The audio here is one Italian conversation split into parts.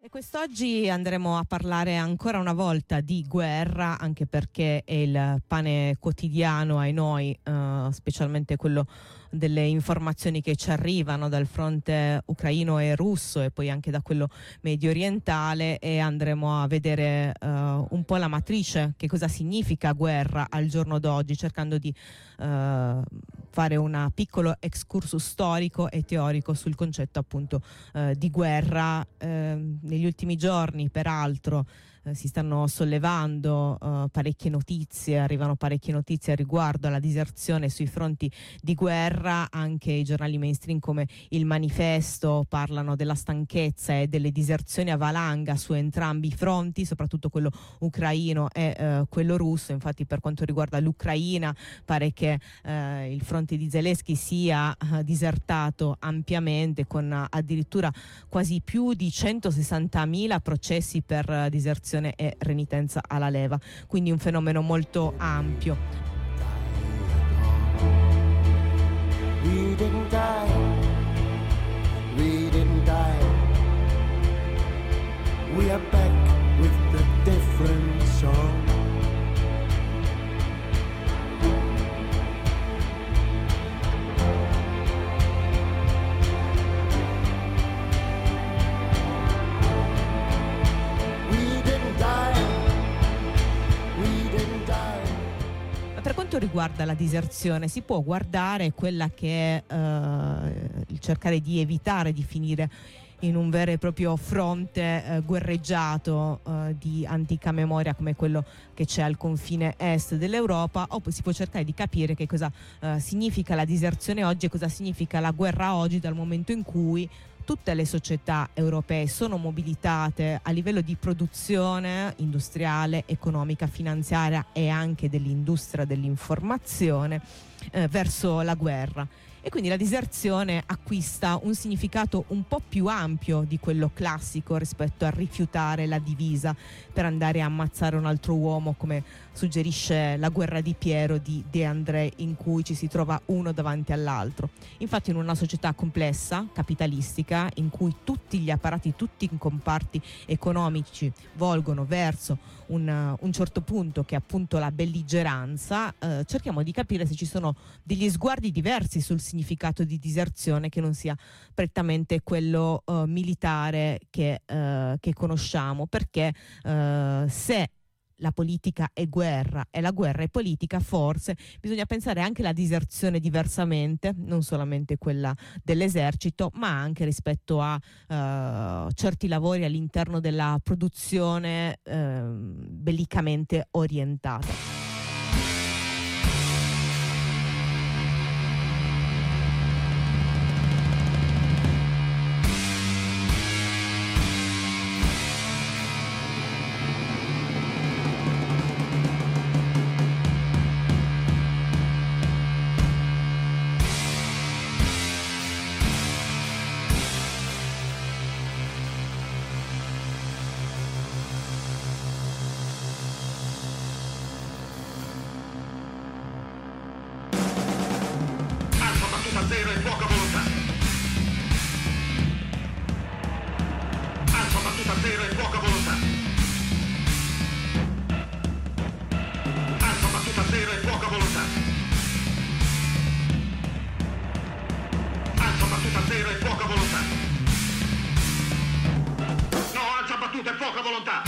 E quest'oggi andremo a parlare ancora una volta di guerra, anche perché è il pane quotidiano ai noi, specialmente quello delle informazioni che ci arrivano dal fronte ucraino e russo e poi anche da quello medio orientale, e andremo a vedere un po' la matrice, che cosa significa guerra al giorno d'oggi, cercando di fare un piccolo excursus storico e teorico sul concetto appunto di guerra. Negli ultimi giorni, peraltro, si stanno sollevando parecchie notizie, arrivano parecchie notizie riguardo alla diserzione sui fronti di guerra. Anche i giornali mainstream come il Manifesto parlano della stanchezza e delle diserzioni a valanga su entrambi i fronti, soprattutto quello ucraino e quello russo. Infatti, per quanto riguarda l'Ucraina, pare che il fronte di Zelensky sia disertato ampiamente, con addirittura quasi più di 160.000 processi per diserzione e renitenza alla leva, quindi un fenomeno molto ampio. We didn't die, we didn't die. We are back with a different song. Per quanto riguarda la diserzione, si può guardare quella che è il cercare di evitare di finire in un vero e proprio fronte guerreggiato di antica memoria come quello che c'è al confine est dell'Europa, o poi si può cercare di capire che cosa significa la diserzione oggi e cosa significa la guerra oggi, dal momento in cui tutte le società europee sono mobilitate a livello di produzione industriale, economica, finanziaria e anche dell'industria dell'informazione verso la guerra. E quindi la diserzione acquista un significato un po' più ampio di quello classico rispetto a rifiutare la divisa per andare a ammazzare un altro uomo, come suggerisce La guerra di Piero di De André, in cui ci si trova uno davanti all'altro. Infatti, in una società complessa, capitalistica, in cui tutti gli apparati, tutti i comparti economici volgono verso un certo punto, che è appunto la belligeranza, cerchiamo di capire se ci sono degli sguardi diversi sul significato di diserzione, che non sia prettamente quello militare che conosciamo, perché se la politica è guerra e la guerra è politica, forse bisogna pensare anche alla diserzione diversamente, non solamente quella dell'esercito, ma anche rispetto a certi lavori all'interno della produzione bellicamente orientata. Zero e poca volontà. Alfa battuta zero e poca volontà. Alfa battuta zero e poca volontà. Alfa battuta zero e poca volontà. No, alfa battuta e poca volontà.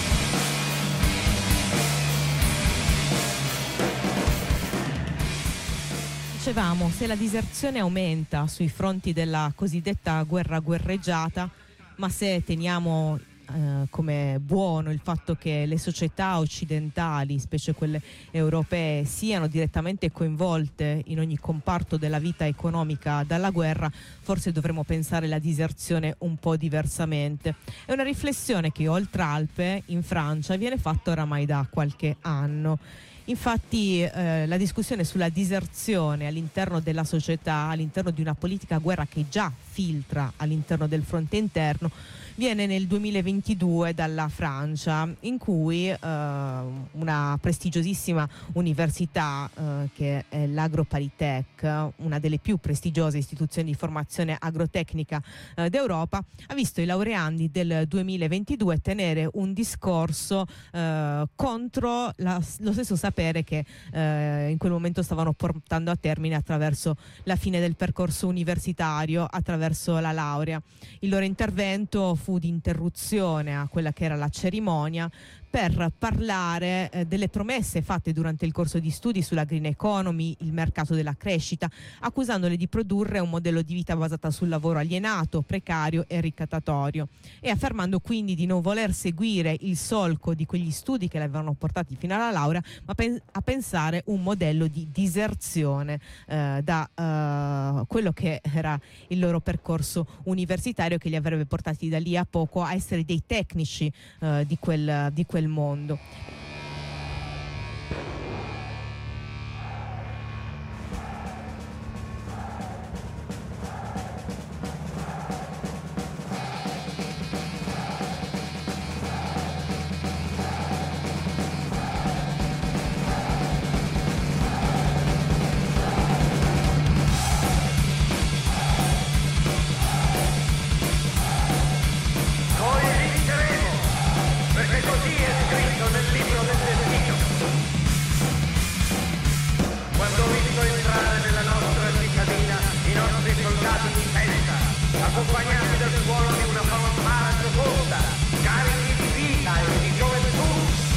Dicevamo, se la diserzione aumenta sui fronti della cosiddetta guerra guerreggiata, ma se teniamo come buono il fatto che le società occidentali, specie quelle europee, siano direttamente coinvolte in ogni comparto della vita economica dalla guerra, forse dovremmo pensare la diserzione un po' diversamente. È una riflessione che oltre Alpe, in Francia, viene fatta oramai da qualche anno. Infatti la discussione sulla diserzione all'interno della società, all'interno di una politica guerra che già filtra all'interno del fronte interno viene nel 2022 dalla Francia, in cui una prestigiosissima università che è l'AgroParisTech, una delle più prestigiose istituzioni di formazione agrotecnica d'Europa, ha visto i laureandi del 2022 tenere un discorso contro lo stesso sapere che in quel momento stavano portando a termine attraverso la fine del percorso universitario, attraverso la laurea. Il loro intervento fu di interruzione a quella che era la cerimonia per parlare delle promesse fatte durante il corso di studi sulla green economy, il mercato della crescita, accusandole di produrre un modello di vita basato sul lavoro alienato, precario e ricattatorio, e affermando quindi di non voler seguire il solco di quegli studi che le avevano portati fino alla laurea, ma a pensare un modello di diserzione da quello che era il loro percorso universitario, che li avrebbe portati da lì a poco a essere dei tecnici di quel mondo. Accompagnati dal suono di una fanfara gioconda, carichi di vita e di gioventù.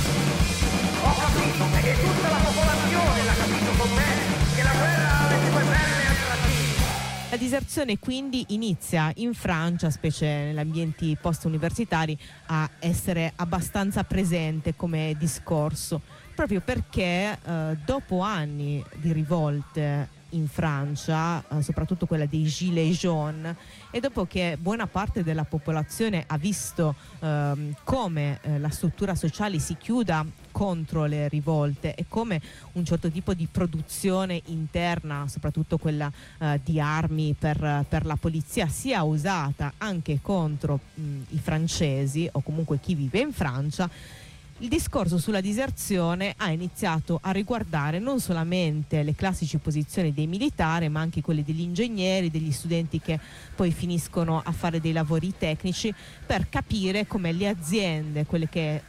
Ho capito, e tutta la popolazione l'ha capito con me, che la guerra ha le sue belle attrattive. La diserzione quindi inizia in Francia, specie negli ambienti post-universitari, a essere abbastanza presente come discorso, proprio perché dopo anni di rivolte in Francia, soprattutto quella dei Gilets jaunes, e dopo che buona parte della popolazione ha visto come la struttura sociale si chiuda contro le rivolte e come un certo tipo di produzione interna, soprattutto quella di armi per la polizia, sia usata anche contro i francesi o comunque chi vive in Francia, il discorso sulla diserzione ha iniziato a riguardare non solamente le classici posizioni dei militari, ma anche quelle degli ingegneri, degli studenti che poi finiscono a fare dei lavori tecnici, per capire come le aziende, quelle che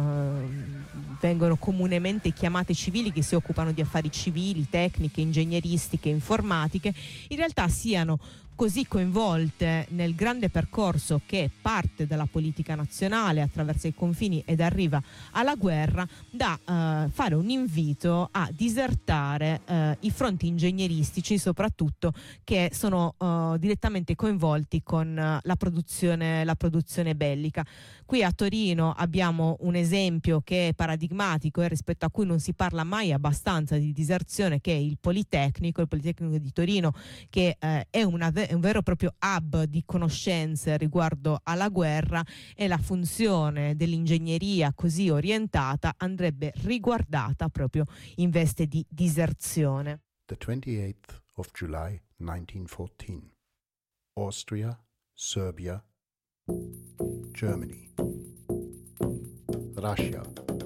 vengono comunemente chiamate civili, che si occupano di affari civili, tecniche, ingegneristiche, informatiche, in realtà siano così coinvolte nel grande percorso che parte dalla politica nazionale, attraverso i confini ed arriva alla guerra, da fare un invito a disertare i fronti ingegneristici, soprattutto che sono direttamente coinvolti con la produzione bellica. Qui a Torino abbiamo un esempio che è paradigmatico e rispetto a cui non si parla mai abbastanza di diserzione, che è il Politecnico di Torino, che è un vero e proprio hub di conoscenze riguardo alla guerra, e la funzione dell'ingegneria così orientata andrebbe riguardata proprio in veste di diserzione. The 28th of July 1914. Austria, Serbia, Germany, Russia,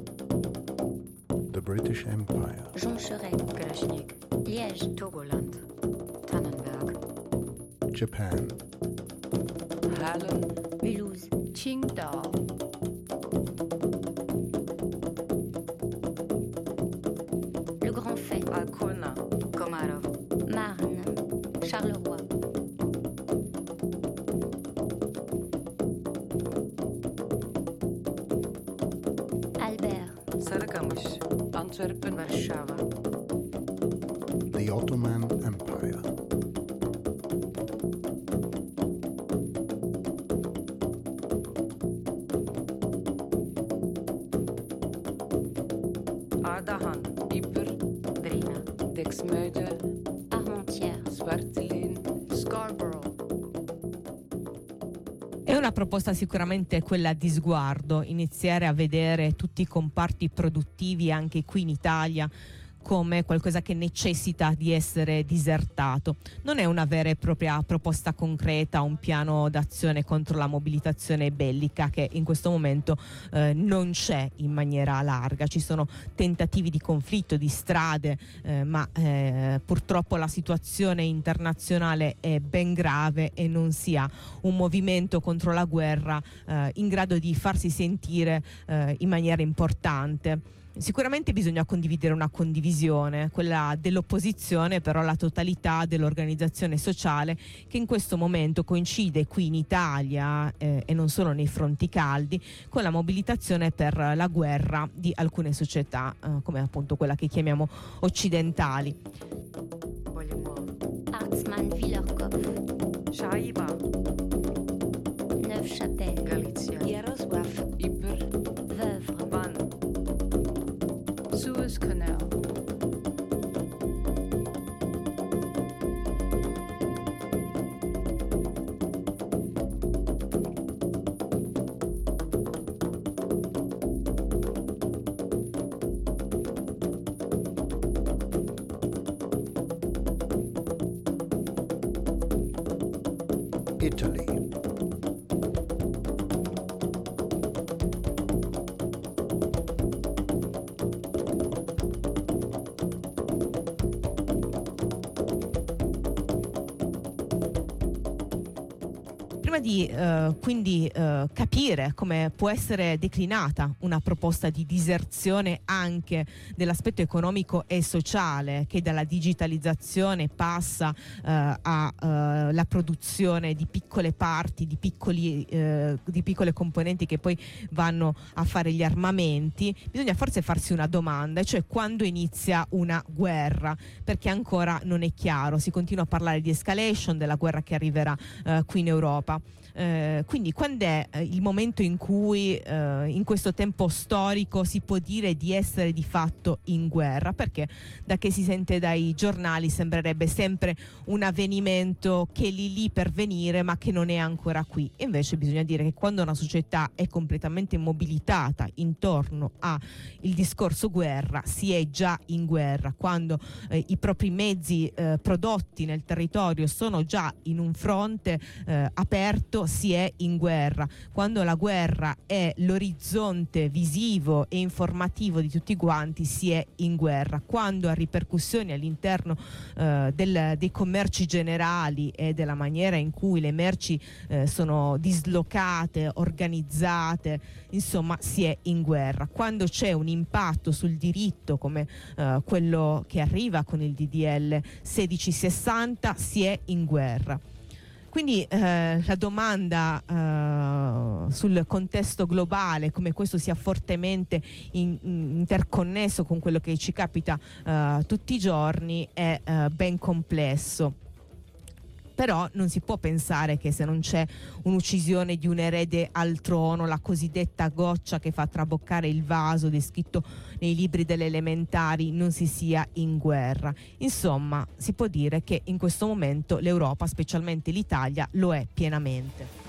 the British Empire, Joncherey, Kalashnik, Liège, Togoland, Tannenberg, Japan, Halle, Mulhouse, Qingdao, Le Grand Fait, Alcona, Komarov, Marne, Charleroi, Albert, Sarıkamış, Antwerpen, Warszawa, the Ottoman Empire, Ardahan, Ypres, Drina, Dexmuide, Armentières, Zwartelin, Scarborough. È una proposta sicuramente quella di sguardo, iniziare a vedere tutti i comparti produttivi anche qui in Italia come qualcosa che necessita di essere disertato. Non è una vera e propria proposta concreta, un piano d'azione contro la mobilitazione bellica che in questo momento non c'è in maniera larga. Ci sono tentativi di conflitto, di strade, ma purtroppo la situazione internazionale è ben grave e non si ha un movimento contro la guerra in grado di farsi sentire in maniera importante. Sicuramente bisogna condividere una condivisione, quella dell'opposizione, però la totalità dell'organizzazione sociale che in questo momento coincide qui in Italia e non solo nei fronti caldi con la mobilitazione per la guerra di alcune società come appunto quella che chiamiamo occidentali. Arzman, Villorkov, Shaiba, Neufchâtel, Galizia, Yaroslavl, Ypres, Vevre, Van, Suez Canal, Italy. Prima di quindi capire come può essere declinata una proposta di diserzione anche dell'aspetto economico e sociale, che dalla digitalizzazione passa alla produzione di piccole parti, di piccole componenti che poi vanno a fare gli armamenti, bisogna forse farsi una domanda, cioè quando inizia una guerra, perché ancora non è chiaro. Si continua a parlare di escalation, della guerra che arriverà qui in Europa. Quindi quando è il momento in cui in questo tempo storico si può dire di essere di fatto in guerra? Perché da che si sente dai giornali sembrerebbe sempre un avvenimento che è lì per venire ma che non è ancora qui. E invece bisogna dire che quando una società è completamente mobilitata intorno al discorso guerra si è già in guerra. Quando i propri mezzi prodotti nel territorio sono già in un fronte aperto, si è in guerra. Quando la guerra è l'orizzonte visivo e informativo di tutti quanti, si è in guerra. Quando ha ripercussioni all'interno dei commerci generali e della maniera in cui le merci sono dislocate, organizzate, insomma si è in guerra. Quando c'è un impatto sul diritto come quello che arriva con il DDL 1660, si è in guerra. Quindi la domanda sul contesto globale, come questo sia fortemente interconnesso con quello che ci capita tutti i giorni, è ben complesso. Però non si può pensare che se non c'è un'uccisione di un erede al trono, la cosiddetta goccia che fa traboccare il vaso descritto nei libri delle elementari, non si sia in guerra. Insomma, si può dire che in questo momento l'Europa, specialmente l'Italia, lo è pienamente.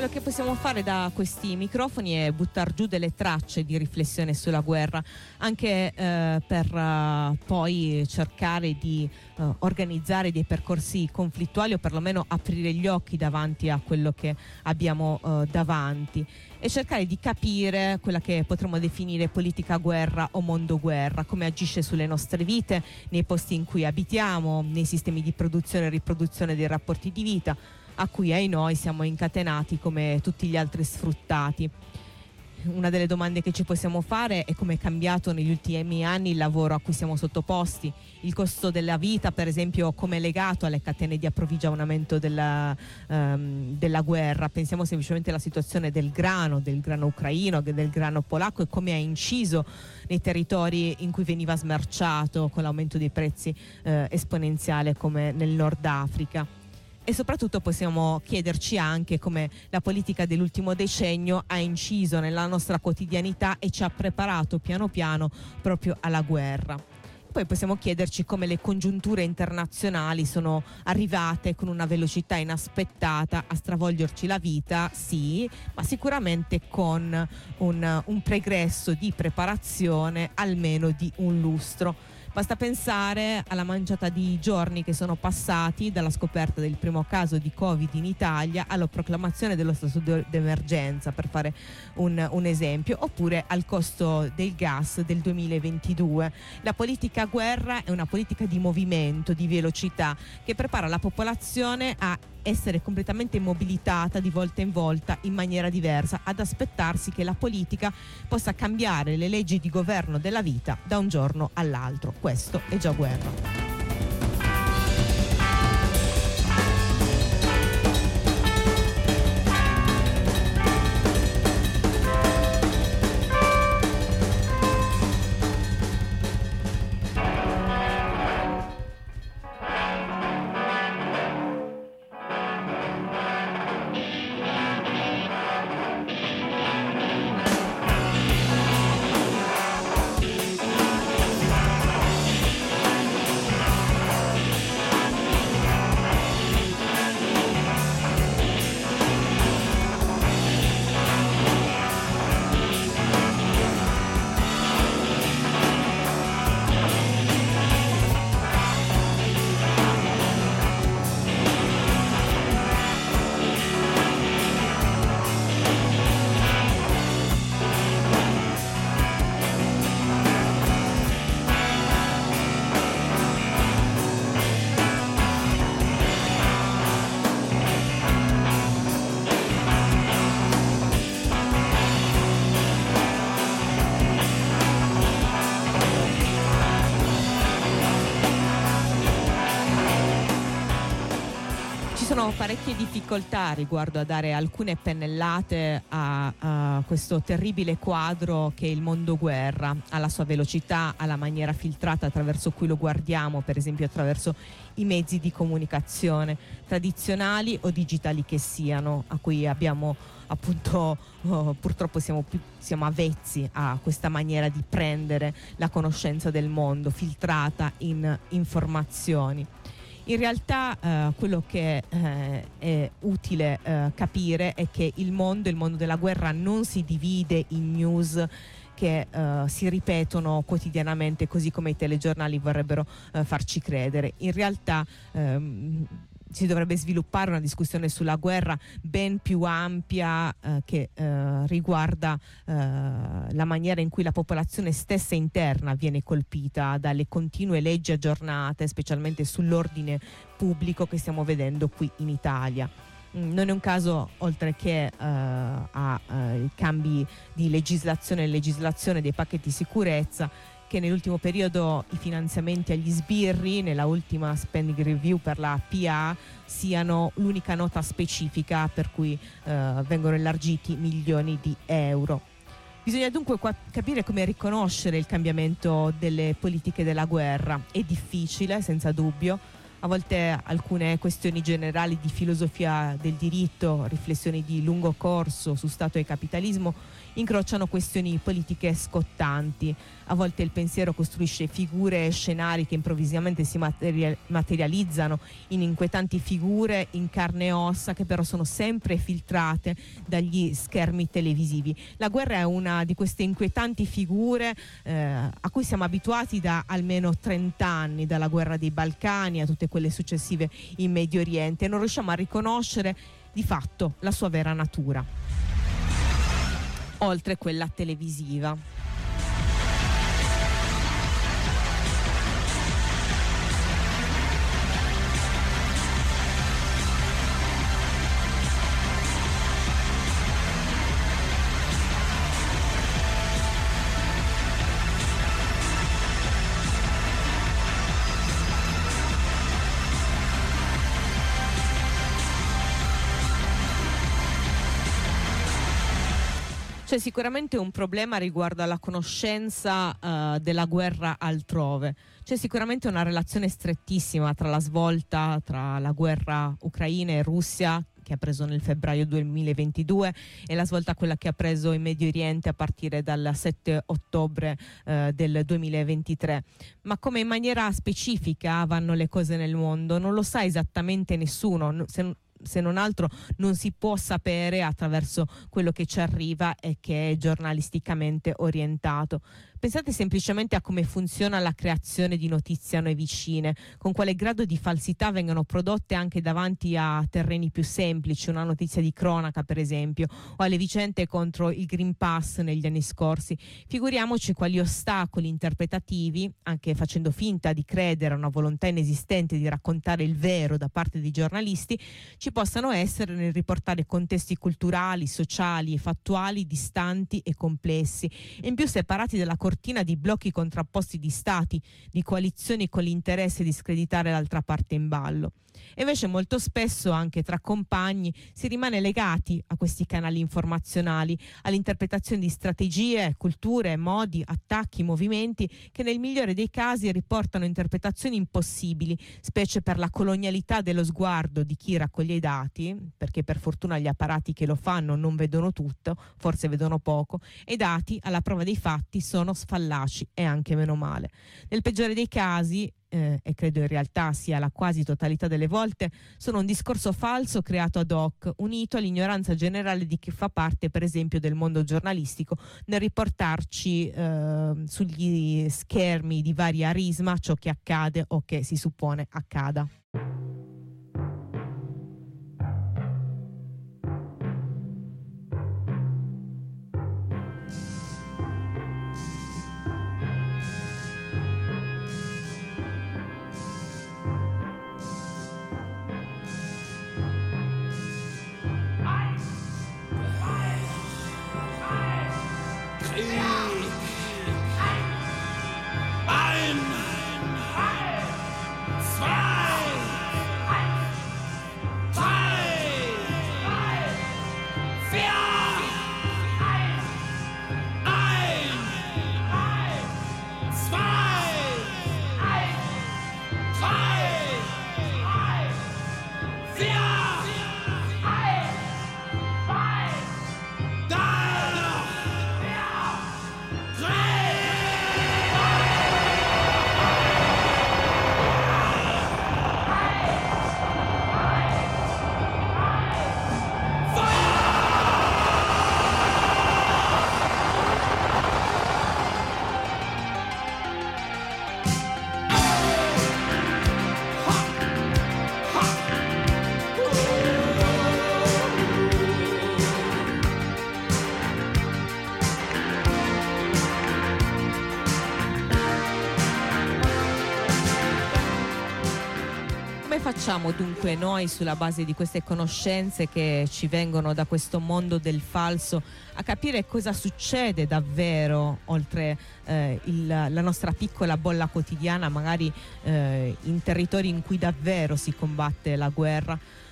che possiamo fare da questi microfoni è buttar giù delle tracce di riflessione sulla guerra, anche per poi cercare di organizzare dei percorsi conflittuali o perlomeno aprire gli occhi davanti a quello che abbiamo davanti e cercare di capire quella che potremmo definire politica guerra o mondo guerra, come agisce sulle nostre vite, nei posti in cui abitiamo, nei sistemi di produzione e riproduzione dei rapporti di vita, a cui ai noi siamo incatenati come tutti gli altri sfruttati. Una delle domande che ci possiamo fare è come è cambiato negli ultimi anni il lavoro a cui siamo sottoposti, il costo della vita per esempio come è legato alle catene di approvvigionamento della guerra. Pensiamo semplicemente alla situazione del grano ucraino, del grano polacco e come ha inciso nei territori in cui veniva smerciato con l'aumento dei prezzi esponenziale come nel Nord Africa. E soprattutto possiamo chiederci anche come la politica dell'ultimo decennio ha inciso nella nostra quotidianità e ci ha preparato piano piano proprio alla guerra. Poi possiamo chiederci come le congiunture internazionali sono arrivate con una velocità inaspettata a stravolgerci la vita, sì, ma sicuramente con un pregresso di preparazione almeno di un lustro. Basta pensare alla manciata di giorni che sono passati dalla scoperta del primo caso di Covid in Italia alla proclamazione dello stato d'emergenza, per fare un esempio, oppure al costo del gas del 2022. La politica guerra è una politica di movimento, di velocità, che prepara la popolazione a essere completamente mobilitata di volta in volta in maniera diversa, ad aspettarsi che la politica possa cambiare le leggi di governo della vita da un giorno all'altro. Questo è già guerra. Parecchie difficoltà riguardo a dare alcune pennellate a questo terribile quadro che è il mondo guerra, alla sua velocità, alla maniera filtrata attraverso cui lo guardiamo, per esempio attraverso i mezzi di comunicazione tradizionali o digitali che siano, a cui abbiamo appunto purtroppo siamo avvezzi a questa maniera di prendere la conoscenza del mondo filtrata in informazioni. In realtà quello che è utile capire è che il mondo della guerra non si divide in news che si ripetono quotidianamente, così come i telegiornali vorrebbero farci credere. In realtà si dovrebbe sviluppare una discussione sulla guerra ben più ampia che riguarda la maniera in cui la popolazione stessa interna viene colpita dalle continue leggi aggiornate, specialmente sull'ordine pubblico che stiamo vedendo qui in Italia. Non è un caso, oltre che ai cambi di legislazione e legislazione dei pacchetti di sicurezza, che nell'ultimo periodo i finanziamenti agli sbirri, nella ultima spending review per la PA, siano l'unica nota specifica per cui vengono elargiti milioni di euro. Bisogna dunque capire come riconoscere il cambiamento delle politiche della guerra. È difficile, senza dubbio, A volte alcune questioni generali di filosofia del diritto, riflessioni di lungo corso su Stato e capitalismo, incrociano questioni politiche scottanti. A volte il pensiero costruisce figure e scenari che improvvisamente si materializzano in inquietanti figure in carne e ossa, che però sono sempre filtrate dagli schermi televisivi. La guerra è una di queste inquietanti figure a cui siamo abituati da almeno 30 anni, dalla guerra dei Balcani a tutte quelle successive in Medio Oriente, e non riusciamo a riconoscere di fatto la sua vera natura, oltre quella televisiva. C'è sicuramente un problema riguardo alla conoscenza della guerra altrove. C'è sicuramente una relazione strettissima tra la svolta tra la guerra Ucraina e Russia, che ha preso nel febbraio 2022, e la svolta quella che ha preso in Medio Oriente a partire dal 7 ottobre del 2023. Ma come in maniera specifica vanno le cose nel mondo non lo sa esattamente nessuno, se non altro non si può sapere attraverso quello che ci arriva e che è giornalisticamente orientato. Pensate semplicemente a come funziona la creazione di notizie a noi vicine, con quale grado di falsità vengono prodotte anche davanti a terreni più semplici, una notizia di cronaca per esempio, o alle vicende contro il Green Pass negli anni scorsi. Figuriamoci quali ostacoli interpretativi, anche facendo finta di credere a una volontà inesistente di raccontare il vero da parte dei giornalisti, ci possano essere nel riportare contesti culturali, sociali e fattuali distanti e complessi, e in più separati dalla cortina di blocchi contrapposti di stati, di coalizioni con l'interesse di screditare l'altra parte in ballo. E invece molto spesso anche tra compagni si rimane legati a questi canali informazionali, all'interpretazione di strategie, culture, modi, attacchi, movimenti che nel migliore dei casi riportano interpretazioni impossibili, specie per la colonialità dello sguardo di chi raccoglie i dati, perché per fortuna gli apparati che lo fanno non vedono tutto, forse vedono poco, e i dati alla prova dei fatti sono sfallaci, e anche meno male. Nel peggiore dei casi, e credo in realtà sia la quasi totalità delle volte, sono un discorso falso creato ad hoc, unito all'ignoranza generale di chi fa parte per esempio del mondo giornalistico, nel riportarci sugli schermi di varia risma ciò che accade o che si suppone accada. Facciamo dunque noi, sulla base di queste conoscenze che ci vengono da questo mondo del falso, a capire cosa succede davvero oltre la nostra piccola bolla quotidiana, magari in territori in cui davvero si combatte la guerra?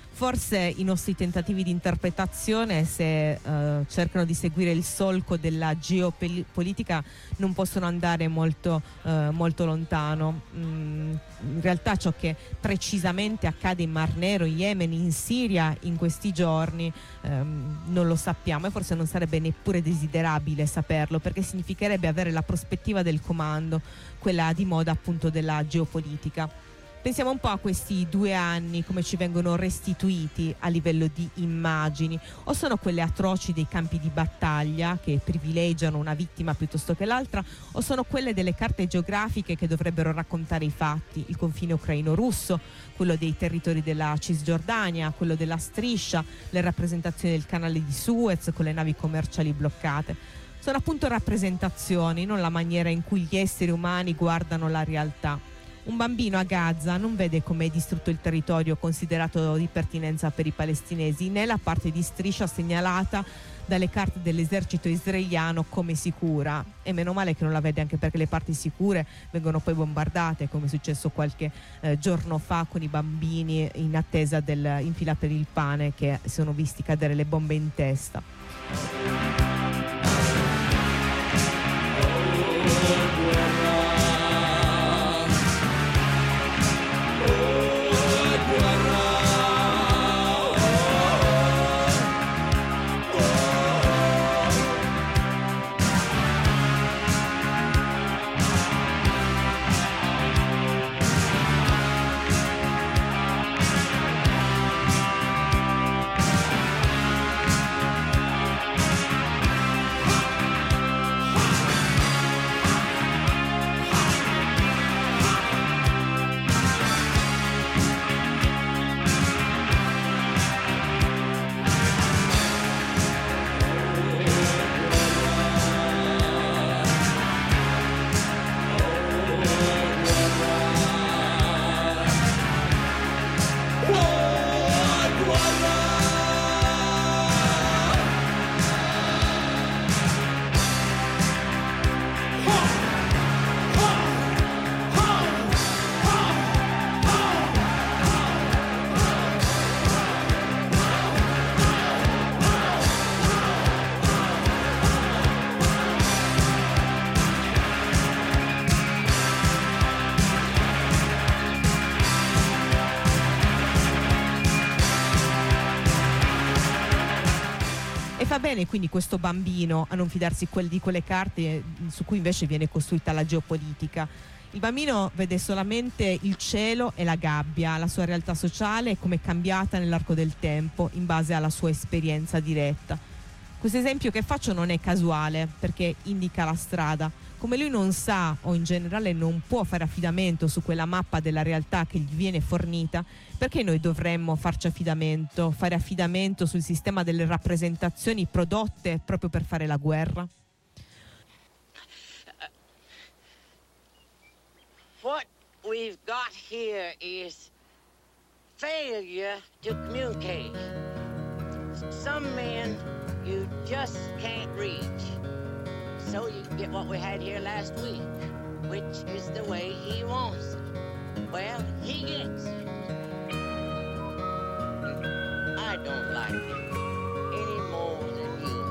Forse i nostri tentativi di interpretazione, se cercano di seguire il solco della geopolitica, non possono andare molto lontano. In realtà ciò che precisamente accade in Mar Nero, in Yemen, in Siria in questi giorni non lo sappiamo, e forse non sarebbe neppure desiderabile saperlo, perché significherebbe avere la prospettiva del comando, quella di moda appunto della geopolitica. Pensiamo un po' a questi 2 anni, come ci vengono restituiti a livello di immagini, o sono quelle atroci dei campi di battaglia che privilegiano una vittima piuttosto che l'altra, o sono quelle delle carte geografiche che dovrebbero raccontare i fatti, il confine ucraino-russo, quello dei territori della Cisgiordania, quello della striscia, le rappresentazioni del canale di Suez con le navi commerciali bloccate. Sono appunto rappresentazioni, non la maniera in cui gli esseri umani guardano la realtà. Un bambino a Gaza non vede come è distrutto il territorio considerato di pertinenza per i palestinesi, né la parte di striscia segnalata dalle carte dell'esercito israeliano come sicura. E meno male che non la vede, anche perché le parti sicure vengono poi bombardate, come è successo qualche giorno fa con i bambini in attesa in fila per il pane, che si sono visti cadere le bombe in testa. Fa bene quindi questo bambino a non fidarsi di quelle carte su cui invece viene costruita la geopolitica. Il bambino vede solamente il cielo e la gabbia, la sua realtà sociale e come è cambiata nell'arco del tempo in base alla sua esperienza diretta. Questo esempio che faccio non è casuale, perché indica la strada. Come lui non sa, o in generale non può fare affidamento su quella mappa della realtà che gli viene fornita, perché noi dovremmo fare affidamento sul sistema delle rappresentazioni prodotte proprio per fare la guerra? What we've got here is failure to communicate. Some men you just can't reach. So you get what we had here last week, which is the way he wants it. Well, he gets it. I don't like it any more than you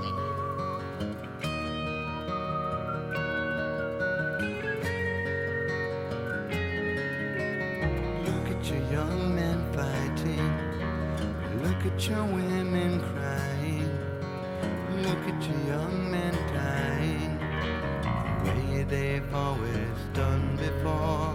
Look at your young men fighting. Look at your women crying. Look at your young men dying, the way they've always done before.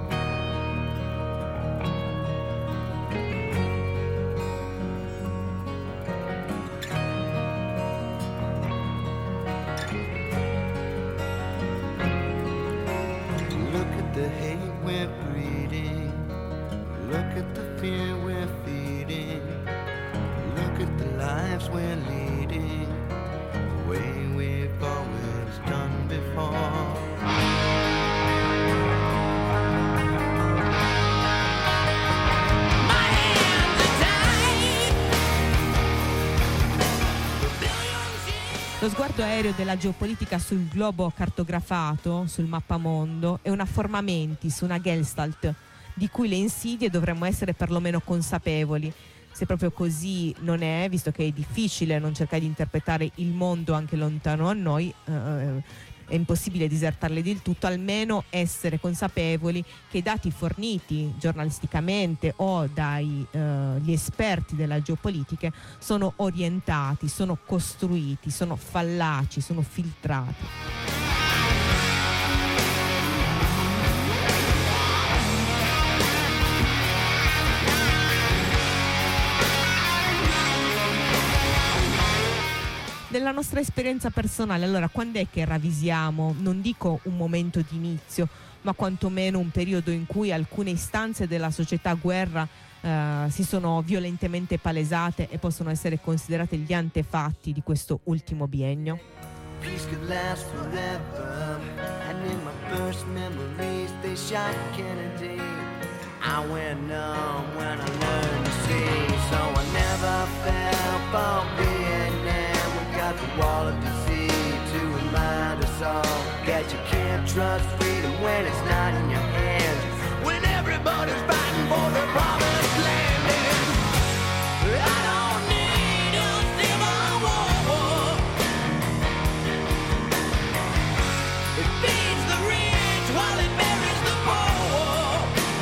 Look at the hate we're breeding. Look at the fear we're feeding. Look at the lives we're leading, the way we've always done before. Lo sguardo aereo della geopolitica sul globo cartografato, sul mappamondo, è una forma mentis, una Gestalt, di cui le insidie dovremmo essere perlomeno consapevoli. se proprio così non è, visto che è difficile non cercare di interpretare il mondo anche lontano a noi, è impossibile disertarle del tutto, almeno essere consapevoli che i dati forniti giornalisticamente o dagli esperti della geopolitica sono orientati, sono costruiti, sono fallaci, sono filtrati. Della nostra esperienza personale, allora quando è che ravvisiamo, non dico un momento di inizio, ma quantomeno un periodo in cui alcune istanze della società a guerra si sono violentemente palesate e possono essere considerate gli antefatti di questo ultimo biennio? Peace could last forever. And in my first memories they shot Kennedy. I went numb when I learned to see. So I never fell for Vietnam. We got the wall of deceit to remind us all that you can't trust freedom when it's not in your hands. When everybody's fighting for the promised land. And I don't need a civil war. It feeds the rich while it buries the poor.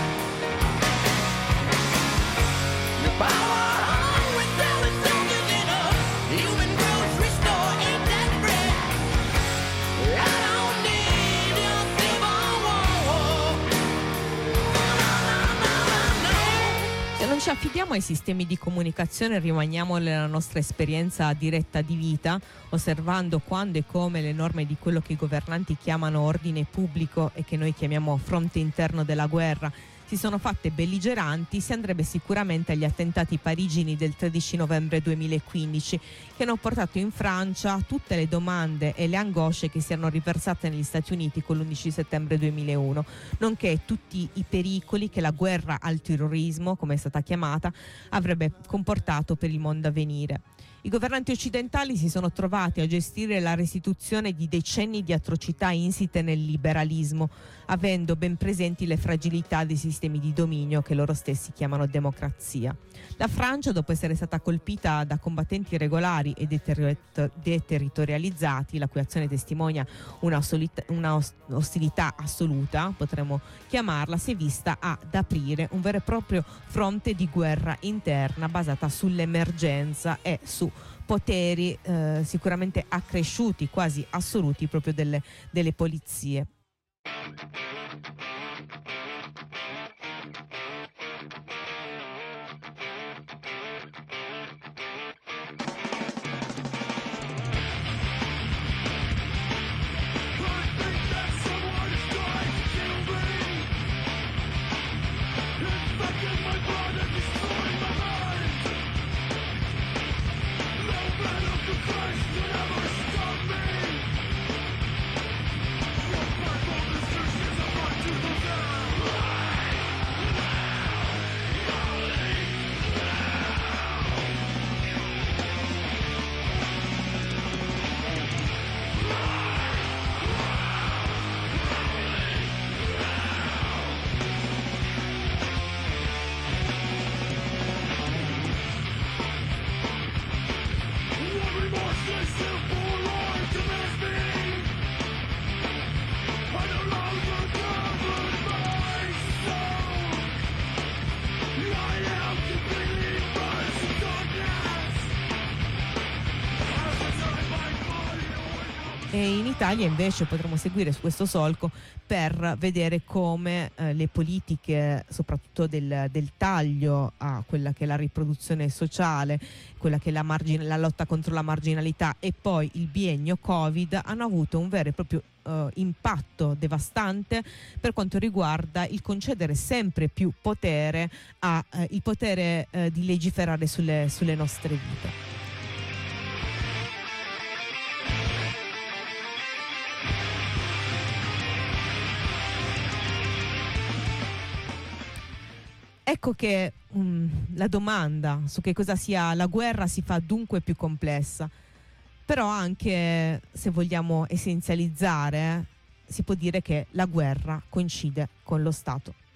The power hungry selling soldiers in a human grocery store ain't that bread. I don't need a civil war. Se non ci affidiamo ai sistemi di comunicazione, rimaniamo nella nostra esperienza diretta di vita, osservando quando e come le norme di quello che i governanti chiamano ordine pubblico e che noi chiamiamo fronte interno della guerra si sono fatte belligeranti, si andrebbe sicuramente agli attentati parigini del 13 novembre 2015, che hanno portato in Francia tutte le domande e le angosce che si erano riversate negli Stati Uniti con l'11 settembre 2001, nonché tutti i pericoli che la guerra al terrorismo, come è stata chiamata, avrebbe comportato per il mondo a venire. I governanti occidentali si sono trovati a gestire la restituzione di decenni di atrocità insite nel liberalismo, avendo ben presenti le fragilità dei sistemi di dominio che loro stessi chiamano democrazia. La Francia, dopo essere stata colpita da combattenti irregolari e deterritorializzati, la cui azione testimonia una ostilità assoluta, potremmo chiamarla, si è vista ad aprire un vero e proprio fronte di guerra interna basata sull'emergenza e su poteri sicuramente accresciuti, quasi assoluti, proprio delle polizie. E in Italia invece potremo seguire su questo solco per vedere come le politiche, soprattutto del taglio a quella che è la riproduzione sociale, quella che è la lotta contro la marginalità e poi il biennio Covid, hanno avuto un vero e proprio impatto devastante per quanto riguarda il concedere sempre più potere il potere di legiferare sulle nostre vite. Ecco che la domanda su che cosa sia la guerra si fa dunque più complessa, però anche se vogliamo essenzializzare, si può dire che la guerra coincide con lo Stato.